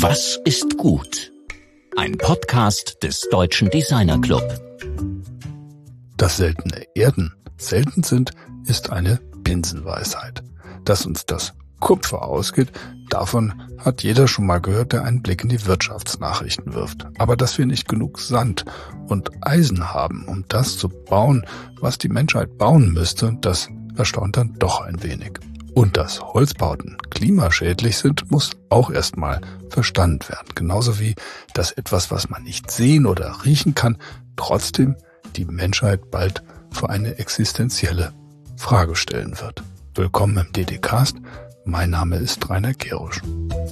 Was ist gut? Ein Podcast des Deutschen Designer Club. Dass seltene Erden selten sind, ist eine Binsenweisheit. Dass uns das Kupfer ausgeht, davon hat jeder schon mal gehört, der einen Blick in die Wirtschaftsnachrichten wirft. Aber dass wir nicht genug Sand und Eisen haben, um das zu bauen, was die Menschheit bauen müsste, das erstaunt dann doch ein wenig. Und dass Holzbauten klimaschädlich sind, muss auch erstmal verstanden werden. Genauso wie, dass etwas, was man nicht sehen oder riechen kann, trotzdem die Menschheit bald vor eine existenzielle Frage stellen wird. Willkommen im DD-Cast. Mein Name ist Rainer Gerusch.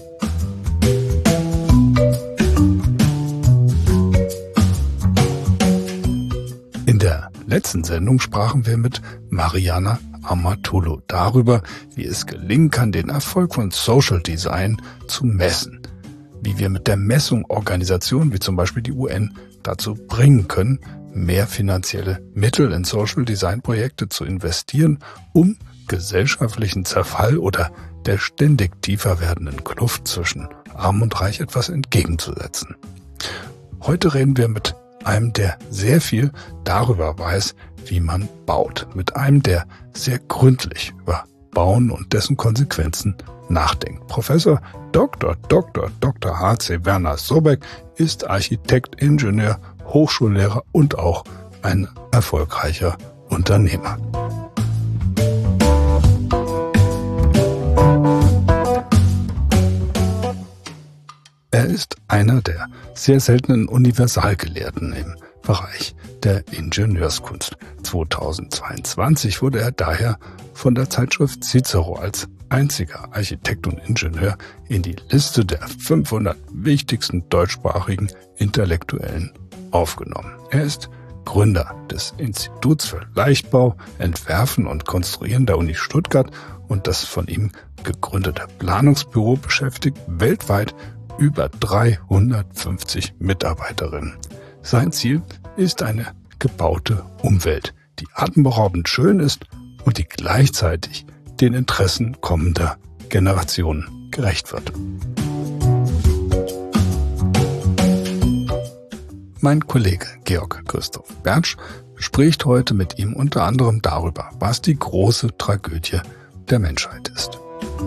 In der letzten Sendung sprachen wir mit Mariana Amatolo darüber, wie es gelingen kann, den Erfolg von Social Design zu messen. Wie wir mit der Messung Organisationen wie zum Beispiel die UN dazu bringen können, mehr finanzielle Mittel in Social Design Projekte zu investieren, um gesellschaftlichen Zerfall oder der ständig tiefer werdenden Kluft zwischen Arm und Reich etwas entgegenzusetzen. Heute reden wir mit einem, der sehr viel darüber weiß, wie man baut. Mit einem, der sehr gründlich über Bauen und dessen Konsequenzen nachdenkt. Professor Dr. H.C. Werner Sobeck ist Architekt, Ingenieur, Hochschullehrer und auch ein erfolgreicher Unternehmer. Er ist einer der sehr seltenen Universalgelehrten im Bereich der Ingenieurskunst. 2022 wurde er daher von der Zeitschrift Cicero als einziger Architekt und Ingenieur in die Liste der 500 wichtigsten deutschsprachigen Intellektuellen aufgenommen. Er ist Gründer des Instituts für Leichtbau, Entwerfen und Konstruieren der Uni Stuttgart und das von ihm gegründete Planungsbüro beschäftigt weltweit über 350 Mitarbeiterinnen. Sein Ziel ist eine gebaute Umwelt, die atemberaubend schön ist und die gleichzeitig den Interessen kommender Generationen gerecht wird. Mein Kollege Georg Christoph Bertsch spricht heute mit ihm unter anderem darüber, was die große Tragödie der Menschheit ist.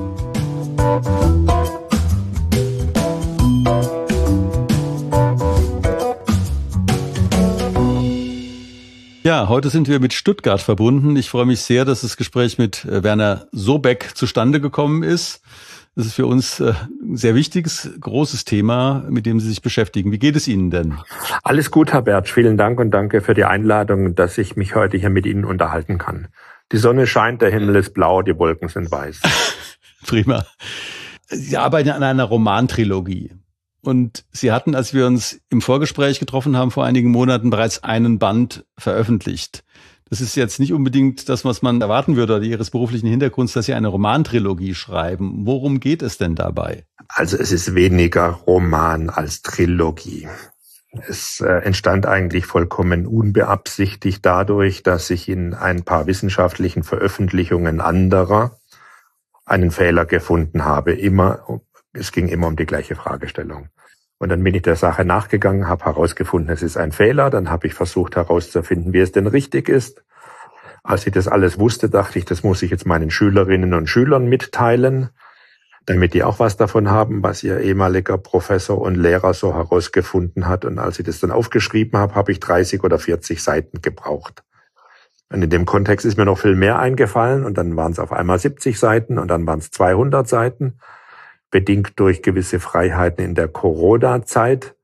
Ja, heute sind wir mit Stuttgart verbunden. Ich freue mich sehr, dass das Gespräch mit Werner Sobeck zustande gekommen ist. Das ist für uns ein sehr wichtiges, großes Thema, mit dem Sie sich beschäftigen. Wie geht es Ihnen denn? Alles gut, Herr Bertsch. Vielen Dank und danke für die Einladung, dass ich mich heute hier mit Ihnen unterhalten kann. Die Sonne scheint, der Himmel ist blau, die Wolken sind weiß. Prima. Sie arbeiten an einer Romantrilogie. Und Sie hatten, als wir uns im Vorgespräch getroffen haben, vor einigen Monaten bereits einen Band veröffentlicht. Das ist jetzt nicht unbedingt das, was man erwarten würde, oder Ihres beruflichen Hintergrunds, dass Sie eine Romantrilogie schreiben. Worum geht es denn dabei? Also es ist weniger Roman als Trilogie. Es entstand eigentlich vollkommen unbeabsichtigt dadurch, dass ich in ein paar wissenschaftlichen Veröffentlichungen anderer einen Fehler gefunden habe. Es ging immer um die gleiche Fragestellung. Und dann bin ich der Sache nachgegangen, habe herausgefunden, es ist ein Fehler. Dann habe ich versucht herauszufinden, wie es denn richtig ist. Als ich das alles wusste, dachte ich, das muss ich jetzt meinen Schülerinnen und Schülern mitteilen, damit die auch was davon haben, was ihr ehemaliger Professor und Lehrer so herausgefunden hat. Und als ich das dann aufgeschrieben habe, habe ich 30 oder 40 Seiten gebraucht. Und in dem Kontext ist mir noch viel mehr eingefallen. Und dann waren es auf einmal 70 Seiten und dann waren es 200 Seiten. Bedingt durch gewisse Freiheiten in der Corona-Zeit.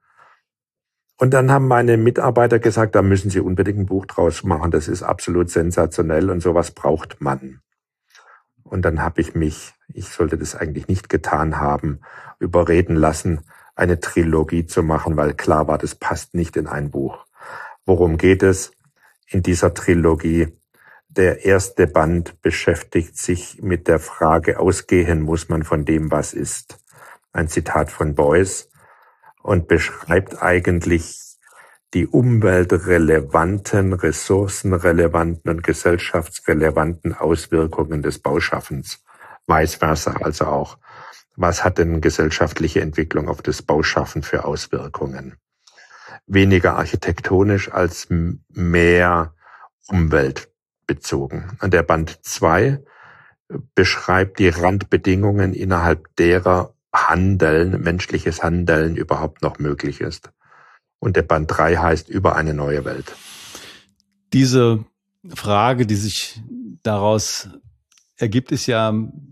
Und dann haben meine Mitarbeiter gesagt, da müssen Sie unbedingt ein Buch draus machen, das ist absolut sensationell und sowas braucht man. Und dann habe ich mich, ich sollte das eigentlich nicht getan haben, überreden lassen, eine Trilogie zu machen, weil klar war, das passt nicht in ein Buch. Worum geht es in dieser Trilogie? Der erste Band beschäftigt sich mit der Frage, ausgehen muss man von dem, was ist. Ein Zitat von Beuys und beschreibt eigentlich die umweltrelevanten, ressourcenrelevanten und gesellschaftsrelevanten Auswirkungen des Bauschaffens. Vice versa, also auch Was hat denn gesellschaftliche Entwicklung auf das Bauschaffen für Auswirkungen? Weniger architektonisch als mehr umweltbezogen. Und der Band 2 beschreibt die Randbedingungen, innerhalb derer menschliches Handeln überhaupt noch möglich ist. Und der Band 3 heißt über eine neue Welt. Diese Frage, die sich daraus ergibt, ist ja,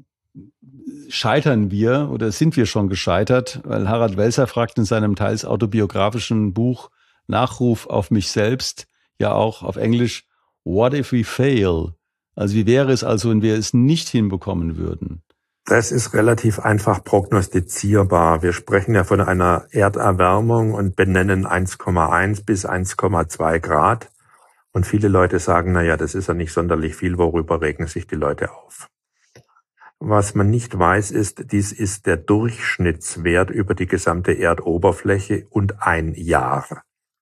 scheitern wir oder sind wir schon gescheitert? Weil Harald Welzer fragt in seinem teils autobiografischen Buch Nachruf auf mich selbst, ja auch auf Englisch, what if we fail? Also wie wäre es also, wenn wir es nicht hinbekommen würden? Das ist relativ einfach prognostizierbar. Wir sprechen ja von einer Erderwärmung und benennen 1,1 bis 1,2 Grad. Und viele Leute sagen, naja, das ist ja nicht sonderlich viel, worüber regen sich die Leute auf? Was man nicht weiß, ist, dies ist der Durchschnittswert über die gesamte Erdoberfläche und ein Jahr.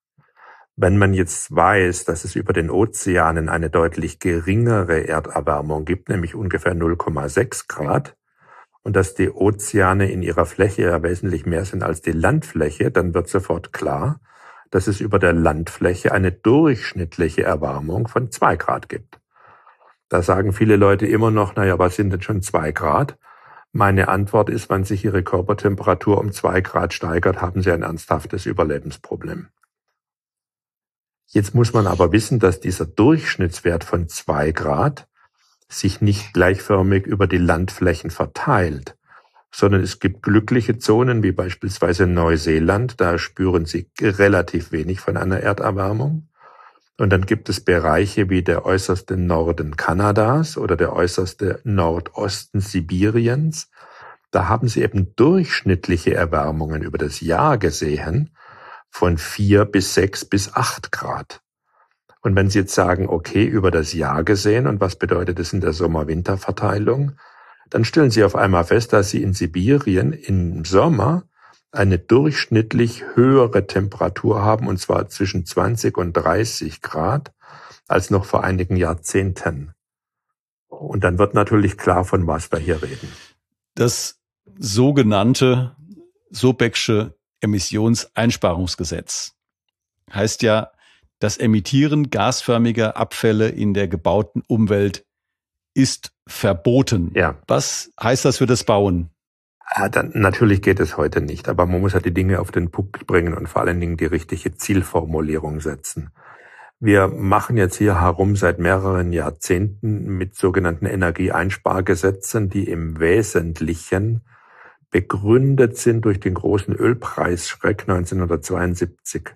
Wenn man jetzt weiß, dass es über den Ozeanen eine deutlich geringere Erderwärmung gibt, nämlich ungefähr 0,6 Grad, und dass die Ozeane in ihrer Fläche ja wesentlich mehr sind als die Landfläche, dann wird sofort klar, dass es über der Landfläche eine durchschnittliche Erwärmung von 2 Grad gibt. Da sagen viele Leute immer noch, naja, was sind denn schon 2 Grad? Meine Antwort ist, wenn sich ihre Körpertemperatur um 2 Grad steigert, haben sie ein ernsthaftes Überlebensproblem. Jetzt muss man aber wissen, dass dieser Durchschnittswert von 2 Grad sich nicht gleichförmig über die Landflächen verteilt, sondern es gibt glückliche Zonen, wie beispielsweise Neuseeland, da spüren sie relativ wenig von einer Erderwärmung. Und dann gibt es Bereiche wie der äußerste Norden Kanadas oder der äußerste Nordosten Sibiriens. Da haben sie eben durchschnittliche Erwärmungen über das Jahr gesehen von 4 bis 6 bis 8 Grad. Und wenn Sie jetzt sagen, okay, über das Jahr gesehen, und was bedeutet das in der Sommer-Winter-Verteilung, dann stellen Sie auf einmal fest, dass Sie in Sibirien im Sommer eine durchschnittlich höhere Temperatur haben, und zwar zwischen 20 und 30 Grad, als noch vor einigen Jahrzehnten. Und dann wird natürlich klar, von was wir hier reden. Das sogenannte Sobecksche Emissionseinsparungsgesetz heißt ja, das Emittieren gasförmiger Abfälle in der gebauten Umwelt ist verboten. Ja. Was heißt das für das Bauen? Ja, natürlich geht es heute nicht, aber man muss halt die Dinge auf den Punkt bringen und vor allen Dingen die richtige Zielformulierung setzen. Wir machen jetzt hier herum seit mehreren Jahrzehnten mit sogenannten Energieeinspargesetzen, die im Wesentlichen begründet sind durch den großen Ölpreisschreck 1972.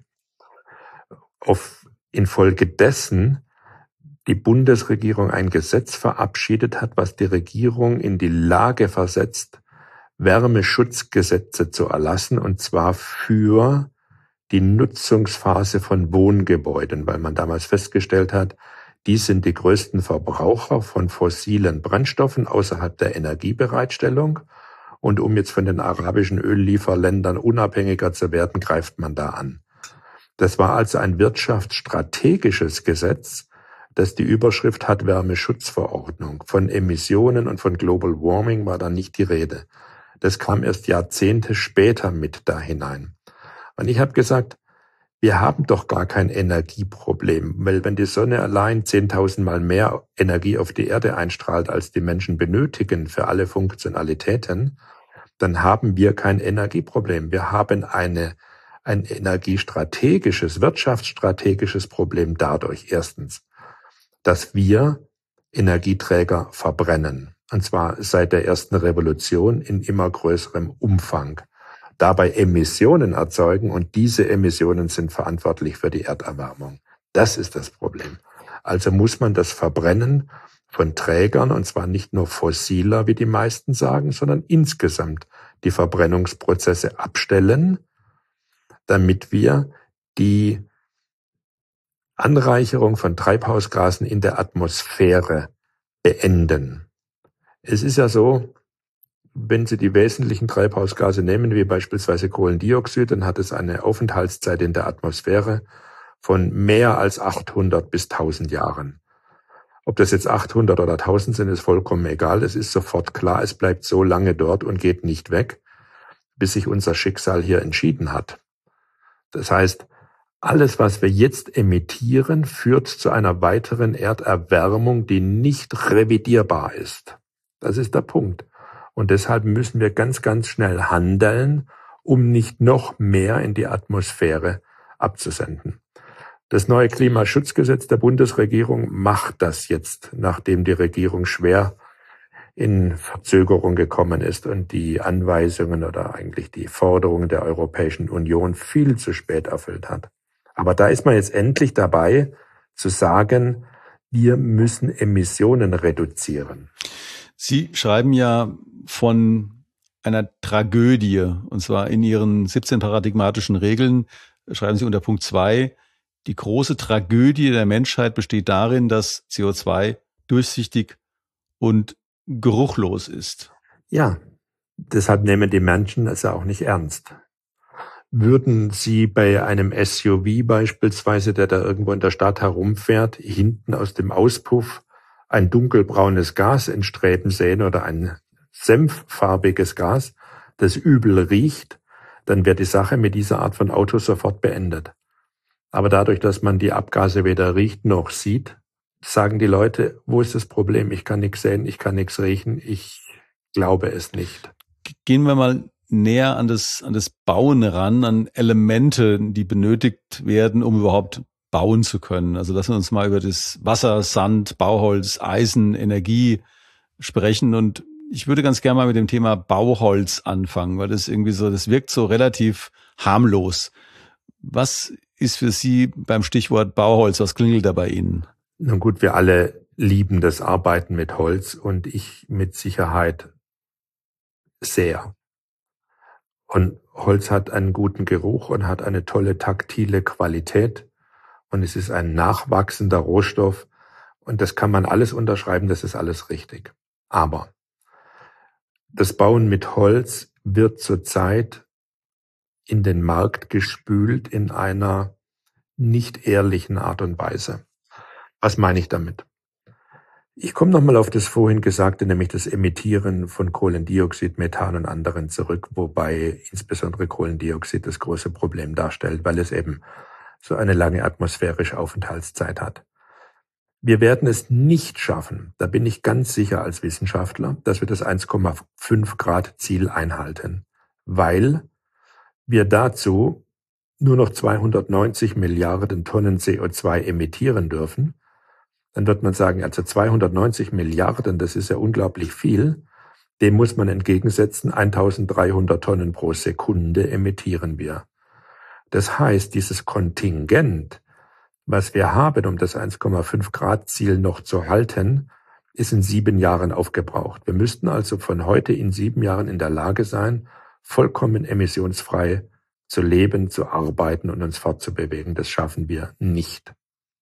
Infolgedessen die Bundesregierung ein Gesetz verabschiedet hat, was die Regierung in die Lage versetzt, Wärmeschutzgesetze zu erlassen, und zwar für die Nutzungsphase von Wohngebäuden, weil man damals festgestellt hat, die sind die größten Verbraucher von fossilen Brennstoffen außerhalb der Energiebereitstellung. Und um jetzt von den arabischen Öllieferländern unabhängiger zu werden, greift man da an. Das war also ein wirtschaftsstrategisches Gesetz, das die Überschrift hat Wärmeschutzverordnung. Von Emissionen und von Global Warming war da nicht die Rede. Das kam erst Jahrzehnte später mit da hinein. Und ich habe gesagt, wir haben doch gar kein Energieproblem, weil wenn die Sonne allein 10.000 Mal mehr Energie auf die Erde einstrahlt, als die Menschen benötigen für alle Funktionalitäten, dann haben wir kein Energieproblem. Wir haben ein energiestrategisches, wirtschaftsstrategisches Problem dadurch, erstens, dass wir Energieträger verbrennen. Und zwar seit der ersten Revolution in immer größerem Umfang. Dabei Emissionen erzeugen, und diese Emissionen sind verantwortlich für die Erderwärmung. Das ist das Problem. Also muss man das Verbrennen von Trägern, und zwar nicht nur fossiler, wie die meisten sagen, sondern insgesamt die Verbrennungsprozesse abstellen, damit wir die Anreicherung von Treibhausgasen in der Atmosphäre beenden. Es ist ja so, wenn Sie die wesentlichen Treibhausgase nehmen, wie beispielsweise Kohlendioxid, dann hat es eine Aufenthaltszeit in der Atmosphäre von mehr als 800 bis 1000 Jahren. Ob das jetzt 800 oder 1000 sind, ist vollkommen egal. Es ist sofort klar, es bleibt so lange dort und geht nicht weg, bis sich unser Schicksal hier entschieden hat. Das heißt, alles, was wir jetzt emittieren, führt zu einer weiteren Erderwärmung, die nicht revidierbar ist. Das ist der Punkt. Und deshalb müssen wir ganz, ganz schnell handeln, um nicht noch mehr in die Atmosphäre abzusenden. Das neue Klimaschutzgesetz der Bundesregierung macht das jetzt, nachdem die Regierung schwer in Verzögerung gekommen ist und die Anweisungen oder eigentlich die Forderungen der Europäischen Union viel zu spät erfüllt hat. Aber da ist man jetzt endlich dabei, zu sagen, wir müssen Emissionen reduzieren. Sie schreiben ja von einer Tragödie, und zwar in Ihren 17 paradigmatischen Regeln, schreiben Sie unter Punkt 2, die große Tragödie der Menschheit besteht darin, dass CO2 durchsichtig und geruchlos ist. Ja, deshalb nehmen die Menschen es ja auch nicht ernst. Würden Sie bei einem SUV beispielsweise, der da irgendwo in der Stadt herumfährt, hinten aus dem Auspuff ein dunkelbraunes Gas entstreben sehen oder ein senffarbiges Gas, das übel riecht, dann wäre die Sache mit dieser Art von Auto sofort beendet. Aber dadurch, dass man die Abgase weder riecht noch sieht, sagen die Leute, wo ist das Problem? Ich kann nichts sehen, ich kann nichts riechen, ich glaube es nicht. Gehen wir mal näher an das Bauen ran, an Elemente, die benötigt werden, um überhaupt bauen zu können. Also lassen wir uns mal über das Wasser, Sand, Bauholz, Eisen, Energie sprechen. Und ich würde ganz gerne mal mit dem Thema Bauholz anfangen, weil das irgendwie so, das wirkt so relativ harmlos. Was ist für Sie beim Stichwort Bauholz, was klingelt da bei Ihnen? Nun gut, wir alle lieben das Arbeiten mit Holz und ich mit Sicherheit sehr. Und Holz hat einen guten Geruch und hat eine tolle taktile Qualität und es ist ein nachwachsender Rohstoff und das kann man alles unterschreiben, das ist alles richtig. Aber das Bauen mit Holz wird zurzeit in den Markt gespült in einer nicht ehrlichen Art und Weise. Was meine ich damit? Ich komme nochmal auf das vorhin Gesagte, nämlich das Emittieren von Kohlendioxid, Methan und anderen zurück, wobei insbesondere Kohlendioxid das große Problem darstellt, weil es eben so eine lange atmosphärische Aufenthaltszeit hat. Wir werden es nicht schaffen, da bin ich ganz sicher als Wissenschaftler, dass wir das 1,5 Grad Ziel einhalten, weil wir dazu nur noch 290 Milliarden Tonnen CO2 emittieren dürfen. Dann wird man sagen, also 290 Milliarden, das ist ja unglaublich viel. Dem muss man entgegensetzen, 1300 Tonnen pro Sekunde emittieren wir. Das heißt, dieses Kontingent, was wir haben, um das 1,5 Grad Ziel noch zu halten, ist in 7 Jahren aufgebraucht. Wir müssten also von heute in 7 Jahren in der Lage sein, vollkommen emissionsfrei zu leben, zu arbeiten und uns fortzubewegen. Das schaffen wir nicht.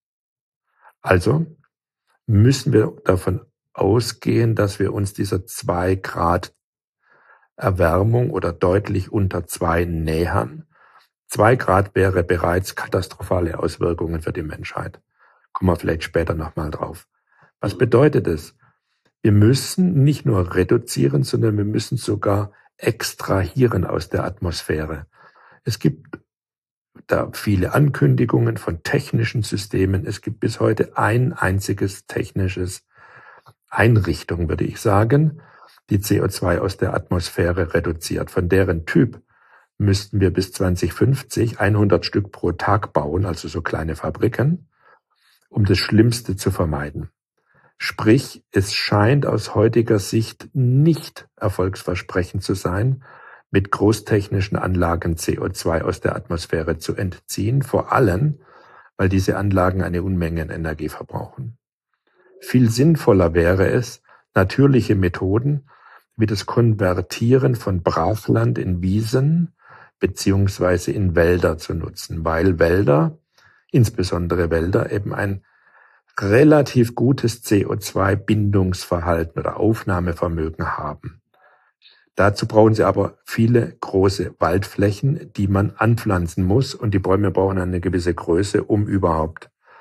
Also müssen wir davon ausgehen, dass wir uns dieser 2 Grad Erwärmung oder deutlich unter 2 nähern. 2 Grad wäre bereits katastrophale Auswirkungen für die Menschheit. Kommen wir vielleicht später nochmal drauf. Was bedeutet es? Wir müssen nicht nur reduzieren, sondern wir müssen sogar extrahieren aus der Atmosphäre. Es gibt da viele Ankündigungen von technischen Systemen. Es gibt bis heute ein einziges technisches Einrichtung, würde ich sagen, die CO2 aus der Atmosphäre reduziert. Von deren Typ müssten wir bis 2050 100 Stück pro Tag bauen, also so kleine Fabriken, um das Schlimmste zu vermeiden. Sprich, es scheint aus heutiger Sicht nicht erfolgsversprechend zu sein, mit großtechnischen Anlagen CO2 aus der Atmosphäre zu entziehen, vor allem, weil diese Anlagen eine Unmenge an Energie verbrauchen. Viel sinnvoller wäre es, natürliche Methoden wie das Konvertieren von Brachland in Wiesen beziehungsweise in Wälder zu nutzen, weil Wälder, insbesondere Wälder, eben ein relativ gutes CO2-Bindungsverhalten oder Aufnahmevermögen haben. Dazu brauchen sie aber viele große Waldflächen, die man anpflanzen muss und die Bäume brauchen eine gewisse Größe, um überhaupt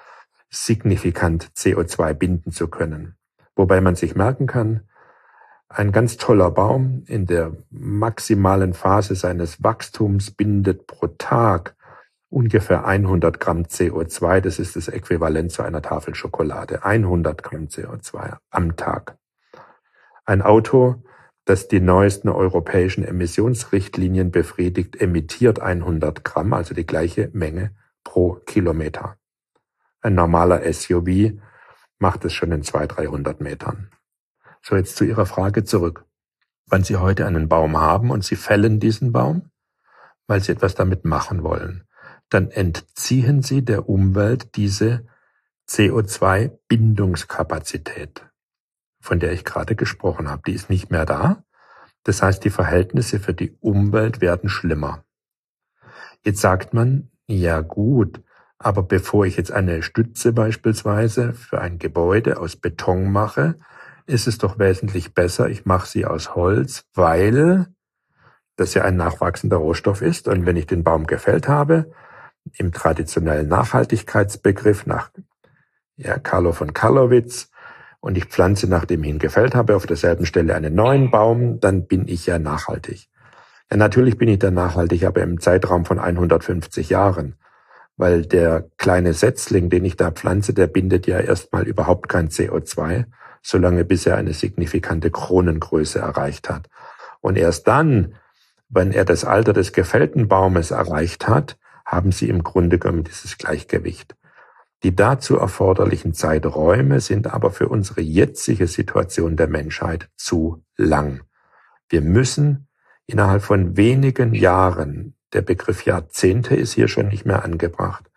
signifikant CO2 binden zu können. Wobei man sich merken kann, ein ganz toller Baum in der maximalen Phase seines Wachstums bindet pro Tag ungefähr 100 Gramm CO2. Das ist das Äquivalent zu einer Tafel Schokolade. 100 Gramm CO2 am Tag. Ein Auto, das die neuesten europäischen Emissionsrichtlinien befriedigt, emittiert 100 Gramm, also die gleiche Menge pro Kilometer. Ein normaler SUV macht es schon in 200-300 Metern. So, jetzt zu Ihrer Frage zurück. Wenn Sie heute einen Baum haben und Sie fällen diesen Baum, weil Sie etwas damit machen wollen, dann entziehen Sie der Umwelt diese CO2-Bindungskapazität, von der ich gerade gesprochen habe. Die ist nicht mehr da. Das heißt, die Verhältnisse für die Umwelt werden schlimmer. Jetzt sagt man, ja gut, aber bevor ich jetzt eine Stütze beispielsweise für ein Gebäude aus Beton mache, ist es doch wesentlich besser, ich mache sie aus Holz, weil das ja ein nachwachsender Rohstoff ist. Und wenn ich den Baum gefällt habe, im traditionellen Nachhaltigkeitsbegriff nach Carlo von Carlowitz, und ich pflanze, nachdem ich ihn gefällt habe, auf derselben Stelle einen neuen Baum, dann bin ich ja nachhaltig. Ja, natürlich bin ich dann nachhaltig, aber im Zeitraum von 150 Jahren. Weil der kleine Setzling, den ich da pflanze, der bindet ja erstmal überhaupt kein CO2, solange bis er eine signifikante Kronengröße erreicht hat. Und erst dann, wenn er das Alter des gefällten Baumes erreicht hat, haben Sie im Grunde genommen dieses Gleichgewicht. Die dazu erforderlichen Zeiträume sind aber für unsere jetzige Situation der Menschheit zu lang. Wir müssen innerhalb von wenigen Jahren, der Begriff Jahrzehnte ist hier schon nicht mehr angebracht,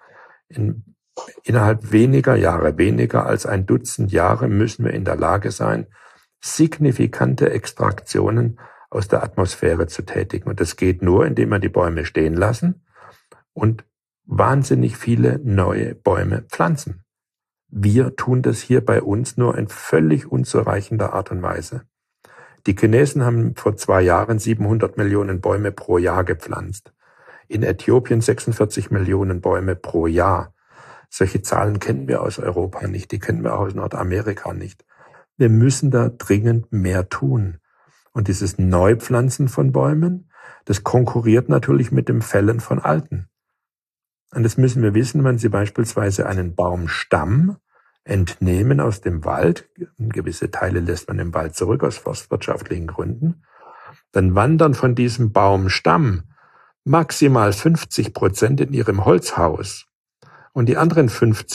innerhalb weniger Jahre, weniger als ein Dutzend Jahre müssen wir in der Lage sein, signifikante Extraktionen aus der Atmosphäre zu tätigen. Und das geht nur, indem wir die Bäume stehen lassen und wahnsinnig viele neue Bäume pflanzen. Wir tun das hier bei uns nur in völlig unzureichender Art und Weise. Die Chinesen haben vor 2 Jahren 700 Millionen Bäume pro Jahr gepflanzt. In Äthiopien 46 Millionen Bäume pro Jahr. Solche Zahlen kennen wir aus Europa nicht, die kennen wir auch aus Nordamerika nicht. Wir müssen da dringend mehr tun. Und dieses Neupflanzen von Bäumen, das konkurriert natürlich mit dem Fällen von alten. Und das müssen wir wissen, wenn Sie beispielsweise einen Baumstamm entnehmen aus dem Wald, gewisse Teile lässt man im Wald zurück aus forstwirtschaftlichen Gründen, dann wandern von diesem Baumstamm maximal 50% in Ihrem Holzhaus. Und die anderen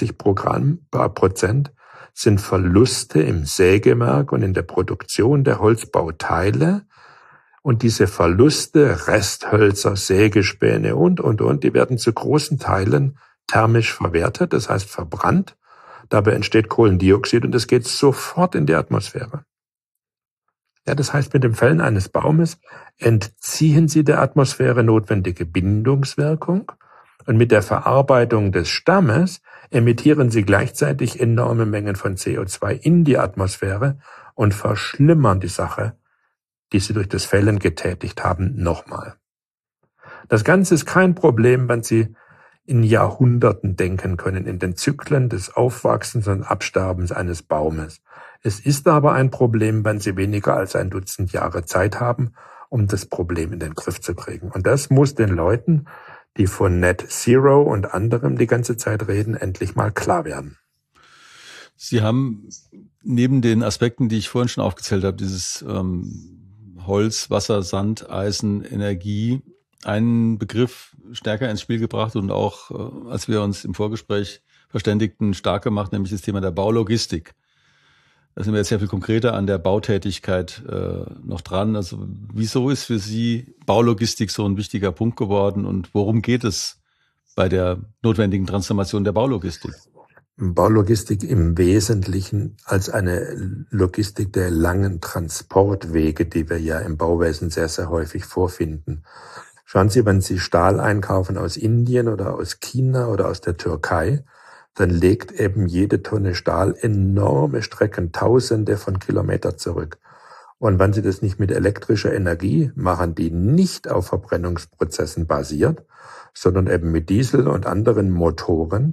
50% sind Verluste im Sägewerk und in der Produktion der Holzbauteile. Und diese Verluste, Resthölzer, Sägespäne und, die werden zu großen Teilen thermisch verwertet, das heißt verbrannt. Dabei entsteht Kohlendioxid und es geht sofort in die Atmosphäre. Ja, das heißt, mit dem Fällen eines Baumes entziehen Sie der Atmosphäre notwendige Bindungswirkung und mit der Verarbeitung des Stammes emittieren Sie gleichzeitig enorme Mengen von CO2 in die Atmosphäre und verschlimmern die Sache, die Sie durch das Fällen getätigt haben, nochmal. Das Ganze ist kein Problem, wenn Sie in Jahrhunderten denken können, in den Zyklen des Aufwachsens und Absterbens eines Baumes. Es ist aber ein Problem, wenn Sie weniger als ein Dutzend Jahre Zeit haben, um das Problem in den Griff zu kriegen. Und das muss den Leuten, die von Net Zero und anderem die ganze Zeit reden, endlich mal klar werden. Sie haben neben den Aspekten, die ich vorhin schon aufgezählt habe, dieses Holz, Wasser, Sand, Eisen, Energie, einen Begriff stärker ins Spiel gebracht und auch, als wir uns im Vorgespräch verständigten, stark gemacht, nämlich das Thema der Baulogistik. Da sind wir jetzt sehr viel konkreter an der Bautätigkeit noch dran. Also wieso ist für Sie Baulogistik so ein wichtiger Punkt geworden und worum geht es bei der notwendigen Transformation der Baulogistik? Baulogistik im Wesentlichen als eine Logistik der langen Transportwege, die wir ja im Bauwesen sehr, sehr häufig vorfinden. Schauen Sie, wenn Sie Stahl einkaufen aus Indien oder aus China oder aus der Türkei, dann legt eben jede Tonne Stahl enorme Strecken, Tausende von Kilometern zurück. Und wenn Sie das nicht mit elektrischer Energie machen, die nicht auf Verbrennungsprozessen basiert, sondern eben mit Diesel und anderen Motoren,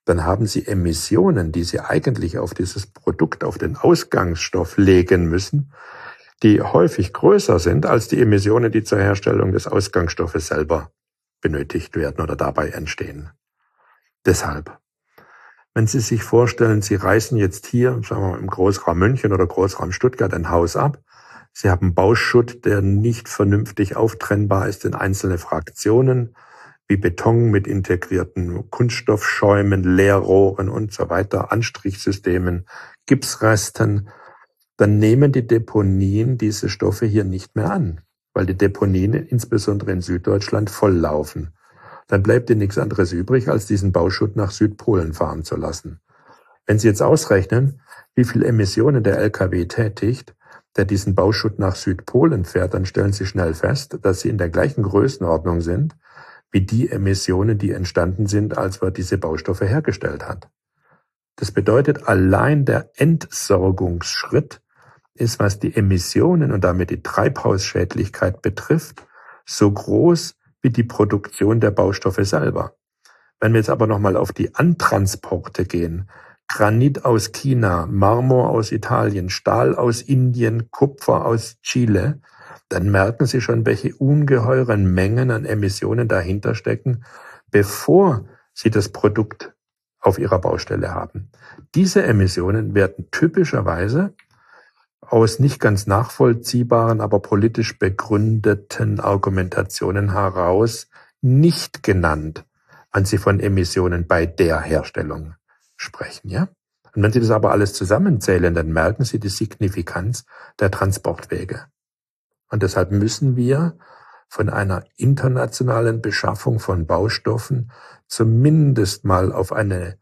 dann haben Sie Emissionen, die Sie eigentlich auf dieses Produkt, auf den Ausgangsstoff legen müssen, die häufig größer sind als die Emissionen, die zur Herstellung des Ausgangsstoffes selber benötigt werden oder dabei entstehen. Deshalb, wenn Sie sich vorstellen, Sie reißen jetzt hier, sagen wir mal im Großraum München oder Großraum Stuttgart ein Haus ab, Sie haben Bauschutt, der nicht vernünftig auftrennbar ist in einzelne Fraktionen, wie Beton mit integrierten Kunststoffschäumen, Leerrohren und so weiter, Anstrichsystemen, Gipsresten, dann nehmen die Deponien diese Stoffe hier nicht mehr an, weil die Deponien insbesondere in Süddeutschland volllaufen. Dann bleibt Ihnen nichts anderes übrig, als diesen Bauschutt nach Südpolen fahren zu lassen. Wenn Sie jetzt ausrechnen, wie viel Emissionen der LKW tätigt, der diesen Bauschutt nach Südpolen fährt, dann stellen Sie schnell fest, dass sie in der gleichen Größenordnung sind, wie die Emissionen, die entstanden sind, als man diese Baustoffe hergestellt hat. Das bedeutet, allein der Entsorgungsschritt ist, was die Emissionen und damit die Treibhausschädlichkeit betrifft, so groß wie die Produktion der Baustoffe selber. Wenn wir jetzt aber nochmal auf die Antransporte gehen, Granit aus China, Marmor aus Italien, Stahl aus Indien, Kupfer aus Chile, dann merken Sie schon, welche ungeheuren Mengen an Emissionen dahinter stecken, bevor Sie das Produkt auf Ihrer Baustelle haben. Diese Emissionen werden typischerweise aus nicht ganz nachvollziehbaren, aber politisch begründeten Argumentationen heraus nicht genannt, wenn Sie von Emissionen bei der Herstellung sprechen, ja? Und wenn Sie das aber alles zusammenzählen, dann merken Sie die Signifikanz der Transportwege. Und deshalb müssen wir von einer internationalen Beschaffung von Baustoffen zumindest mal auf eine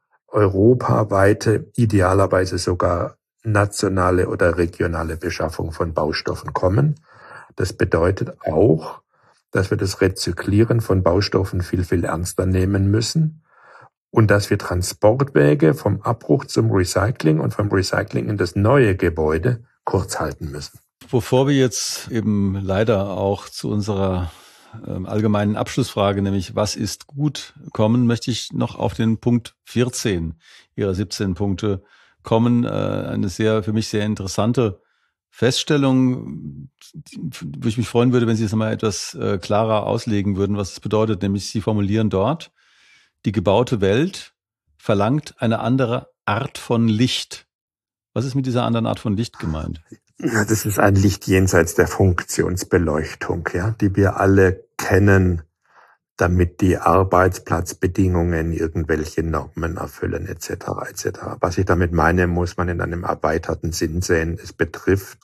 europaweite, idealerweise sogar nationale oder regionale Beschaffung von Baustoffen kommen. Das bedeutet auch, dass wir das Rezyklieren von Baustoffen viel, viel ernster nehmen müssen und dass wir Transportwege vom Abbruch zum Recycling und vom Recycling in das neue Gebäude kurz halten müssen. Bevor wir jetzt eben leider auch zu unserer allgemeinen Abschlussfrage, nämlich was ist gut, kommen, möchte ich noch auf den Punkt 14 Ihrer 17 Punkte kommen. Eine für mich sehr interessante Feststellung, wo ich mich freuen würde, wenn Sie es mal etwas klarer auslegen würden, was es bedeutet. Nämlich Sie formulieren dort, die gebaute Welt verlangt eine andere Art von Licht. Was ist mit dieser anderen Art von Licht gemeint? Ja, das ist ein Licht jenseits der Funktionsbeleuchtung, ja, die wir alle kennen, damit die Arbeitsplatzbedingungen irgendwelche Normen erfüllen, etc. etc. Was ich damit meine, muss man in einem erweiterten Sinn sehen. Es betrifft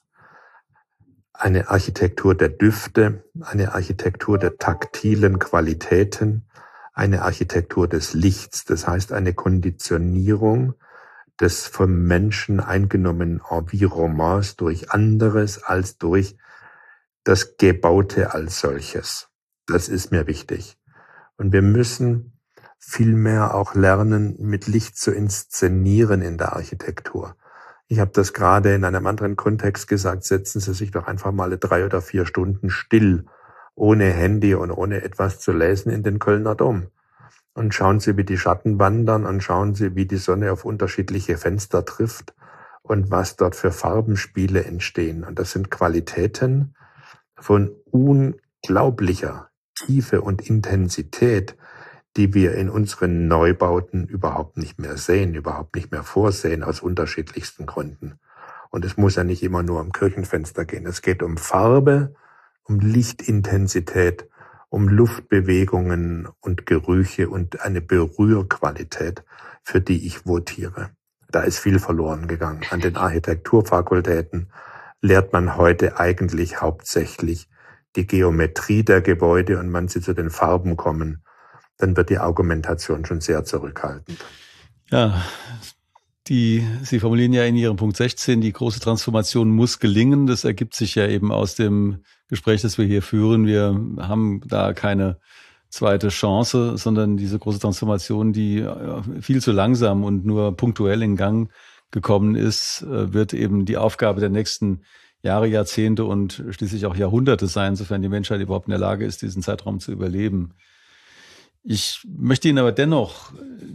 eine Architektur der Düfte, eine Architektur der taktilen Qualitäten, eine Architektur des Lichts, das heißt eine Konditionierung des vom Menschen eingenommenen Environnements durch anderes als durch das Gebaute als solches. Das ist mir wichtig. Und wir müssen vielmehr auch lernen, mit Licht zu inszenieren in der Architektur. Ich habe das gerade in einem anderen Kontext gesagt, setzen Sie sich doch einfach mal 3 oder 4 Stunden still, ohne Handy und ohne etwas zu lesen in den Kölner Dom. Und schauen Sie, wie die Schatten wandern und schauen Sie, wie die Sonne auf unterschiedliche Fenster trifft und was dort für Farbenspiele entstehen. Und das sind Qualitäten von unglaublicher Tiefe und Intensität, die wir in unseren Neubauten überhaupt nicht mehr sehen, überhaupt nicht mehr vorsehen, aus unterschiedlichsten Gründen. Und es muss ja nicht immer nur um Kirchenfenster gehen. Es geht um Farbe, um Lichtintensität, um Luftbewegungen und Gerüche und eine Berührqualität, für die ich votiere. Da ist viel verloren gegangen. An den Architekturfakultäten lehrt man heute eigentlich hauptsächlich die Geometrie der Gebäude, und wenn sie zu den Farben kommen, dann wird die Argumentation schon sehr zurückhaltend. Ja, Sie formulieren ja in Ihrem Punkt 16, die große Transformation muss gelingen. Das ergibt sich ja eben aus dem Gespräch, das wir hier führen. Wir haben da keine zweite Chance, sondern diese große Transformation, die viel zu langsam und nur punktuell in Gang gekommen ist, wird eben die Aufgabe der nächsten Jahre, Jahrzehnte und schließlich auch Jahrhunderte sein, sofern die Menschheit überhaupt in der Lage ist, diesen Zeitraum zu überleben. Ich möchte Ihnen aber dennoch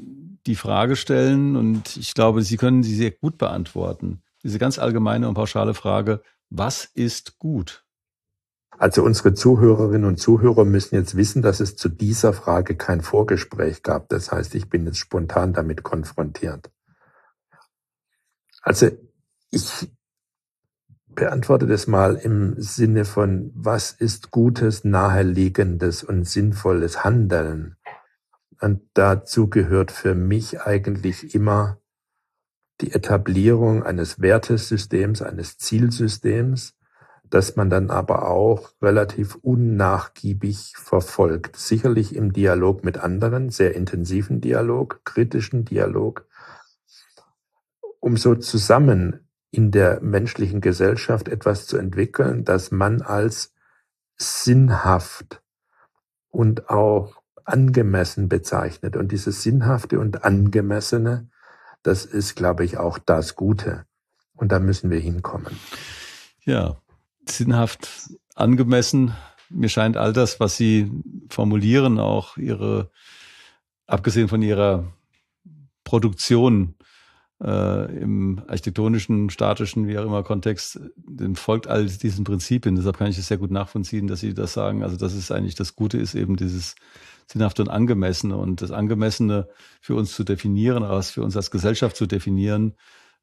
die Frage stellen und ich glaube, Sie können sie sehr gut beantworten. Diese ganz allgemeine und pauschale Frage, was ist gut? Also unsere Zuhörerinnen und Zuhörer müssen jetzt wissen, dass es zu dieser Frage kein Vorgespräch gab. Das heißt, ich bin jetzt spontan damit konfrontiert. Also ich beantworte das mal im Sinne von, was ist gutes, naheliegendes und sinnvolles Handeln? Und dazu gehört für mich eigentlich immer die Etablierung eines Wertesystems, eines Zielsystems, das man dann aber auch relativ unnachgiebig verfolgt. Sicherlich im Dialog mit anderen, sehr intensiven Dialog, kritischen Dialog, um so zusammen in der menschlichen Gesellschaft etwas zu entwickeln, das man als sinnhaft und auch angemessen bezeichnet. Und dieses Sinnhafte und Angemessene, das ist, glaube ich, auch das Gute. Und da müssen wir hinkommen. Ja, sinnhaft, angemessen. Mir scheint all das, was Sie formulieren, auch abgesehen von Ihrer Produktion im architektonischen, statischen, wie auch immer Kontext, dem folgt all diesen Prinzipien. Deshalb kann ich es sehr gut nachvollziehen, dass Sie das sagen. Also das ist eigentlich das Gute, ist eben dieses Sinnhafte und Angemessene. Und das Angemessene für uns zu definieren, für uns als Gesellschaft zu definieren,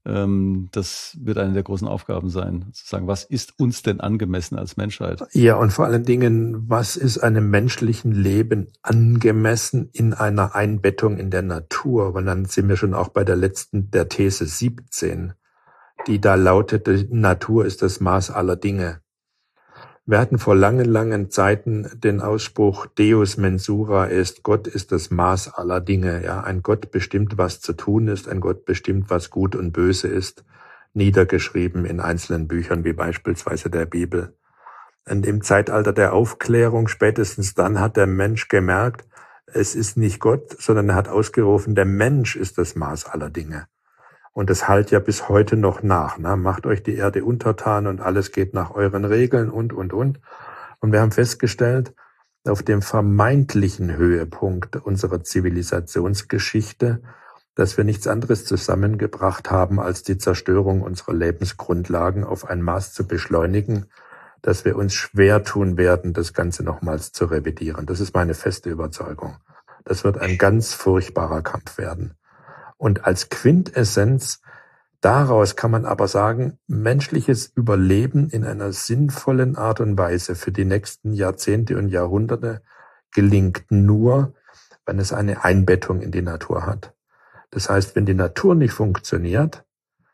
das wird eine der großen Aufgaben sein, zu sagen, was ist uns denn angemessen als Menschheit? Ja, und vor allen Dingen, was ist einem menschlichen Leben angemessen in einer Einbettung in der Natur? Und dann sind wir schon auch bei der These 17, die da lautete, Natur ist das Maß aller Dinge. Wir hatten vor langen Zeiten den Ausspruch, Deus mensura est, Gott ist das Maß aller Dinge. Ja, ein Gott bestimmt, was zu tun ist, ein Gott bestimmt, was gut und böse ist, niedergeschrieben in einzelnen Büchern, wie beispielsweise der Bibel. Und im Zeitalter der Aufklärung, spätestens dann hat der Mensch gemerkt, es ist nicht Gott, sondern er hat ausgerufen, der Mensch ist das Maß aller Dinge. Und das hallt ja bis heute noch nach. Ne? Macht euch die Erde untertan und alles geht nach euren Regeln und. Und wir haben festgestellt, auf dem vermeintlichen Höhepunkt unserer Zivilisationsgeschichte, dass wir nichts anderes zusammengebracht haben, als die Zerstörung unserer Lebensgrundlagen auf ein Maß zu beschleunigen, dass wir uns schwer tun werden, das Ganze nochmals zu revidieren. Das ist meine feste Überzeugung. Das wird ein ganz furchtbarer Kampf werden. Und als Quintessenz daraus kann man aber sagen, menschliches Überleben in einer sinnvollen Art und Weise für die nächsten Jahrzehnte und Jahrhunderte gelingt nur, wenn es eine Einbettung in die Natur hat. Das heißt, wenn die Natur nicht funktioniert,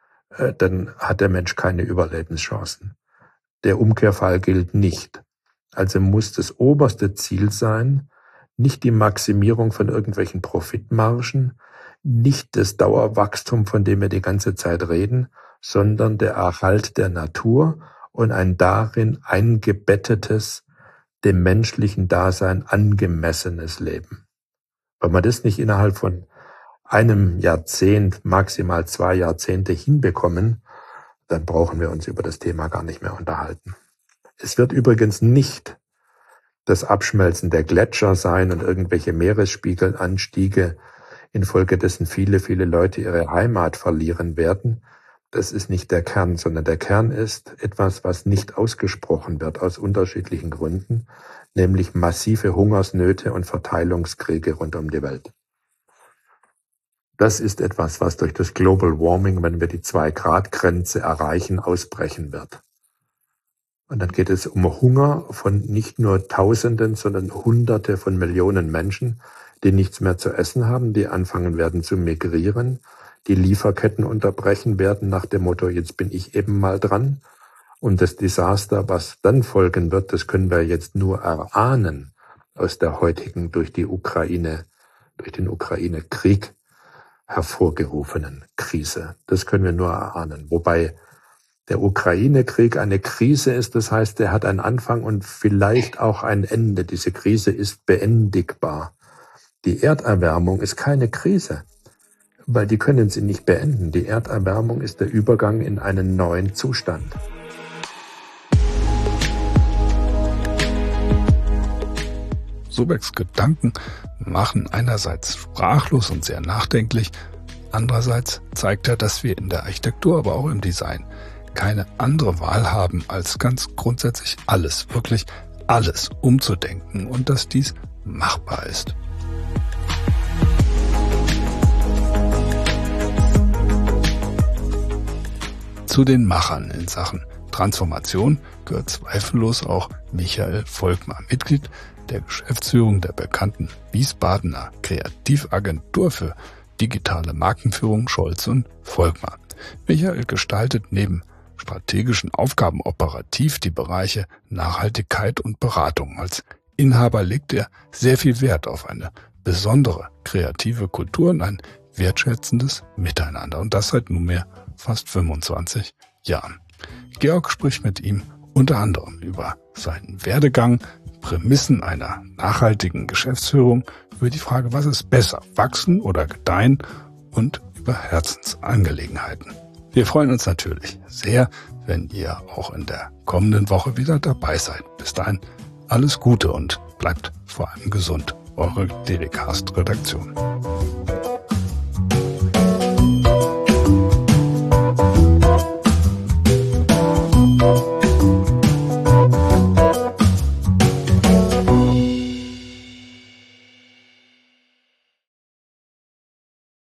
dann hat der Mensch keine Überlebenschancen. Der Umkehrfall gilt nicht. Also muss das oberste Ziel sein, nicht die Maximierung von irgendwelchen Profitmargen, nicht das Dauerwachstum, von dem wir die ganze Zeit reden, sondern der Erhalt der Natur und ein darin eingebettetes, dem menschlichen Dasein angemessenes Leben. Wenn wir das nicht innerhalb von einem Jahrzehnt, maximal 2 Jahrzehnte hinbekommen, dann brauchen wir uns über das Thema gar nicht mehr unterhalten. Es wird übrigens nicht das Abschmelzen der Gletscher sein und irgendwelche Meeresspiegelanstiege, infolgedessen viele Leute ihre Heimat verlieren werden. Das ist nicht der Kern, sondern der Kern ist etwas, was nicht ausgesprochen wird aus unterschiedlichen Gründen, nämlich massive Hungersnöte und Verteilungskriege rund um die Welt. Das ist etwas, was durch das Global Warming, wenn wir die 2-Grad-Grenze erreichen, ausbrechen wird. Und dann geht es um Hunger von nicht nur Tausenden, sondern Hunderte von Millionen Menschen, die nichts mehr zu essen haben, die anfangen werden zu migrieren, die Lieferketten unterbrechen werden nach dem Motto, jetzt bin ich eben mal dran. Und das Desaster, was dann folgen wird, das können wir jetzt nur erahnen aus der heutigen durch den Ukraine-Krieg hervorgerufenen Krise. Das können wir nur erahnen. Wobei der Ukraine-Krieg eine Krise ist, das heißt, er hat einen Anfang und vielleicht auch ein Ende. Diese Krise ist beendigbar. Die Erderwärmung ist keine Krise, weil die können sie nicht beenden. Die Erderwärmung ist der Übergang in einen neuen Zustand. Sobecks Gedanken machen einerseits sprachlos und sehr nachdenklich, andererseits zeigt er, dass wir in der Architektur, aber auch im Design keine andere Wahl haben, als ganz grundsätzlich alles, wirklich alles umzudenken und dass dies machbar ist. Zu den Machern in Sachen Transformation gehört zweifellos auch Michael Volkmar, Mitglied der Geschäftsführung der bekannten Wiesbadener Kreativagentur für digitale Markenführung Scholz & Volkmar. Michael gestaltet neben strategischen Aufgaben operativ die Bereiche Nachhaltigkeit und Beratung. Als Inhaber legt er sehr viel Wert auf eine besondere kreative Kultur und ein wertschätzendes Miteinander. Und das seit nunmehr fast 25 Jahren. Georg spricht mit ihm unter anderem über seinen Werdegang, Prämissen einer nachhaltigen Geschäftsführung, über die Frage, was ist besser, wachsen oder gedeihen und über Herzensangelegenheiten. Wir freuen uns natürlich sehr, wenn ihr auch in der kommenden Woche wieder dabei seid. Bis dahin alles Gute und bleibt vor allem gesund. Eure DDcast-Redaktion.